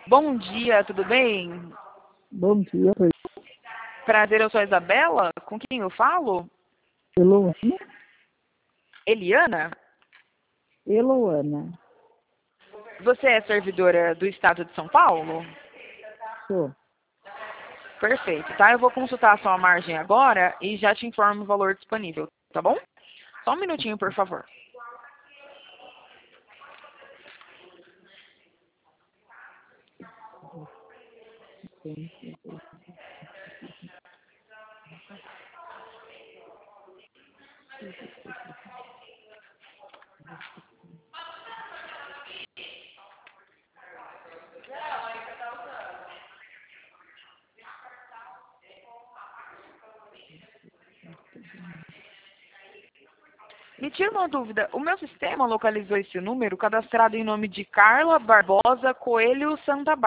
Bom dia, tudo bem? Bom dia, Prazer, eu sou a Isabela. Com quem eu falo? Eloana. Eliana? Eloana, Você é servidora do Estado de São Paulo? sou. Perfeito, tá? Eu vou consultar a sua margem agora e já te informo o valor disponível, tá bom? Só um minutinho, por favor. Me tira uma dúvida, o meu sistema localizou esse número cadastrado em nome de Carla Barbosa Coelho Santa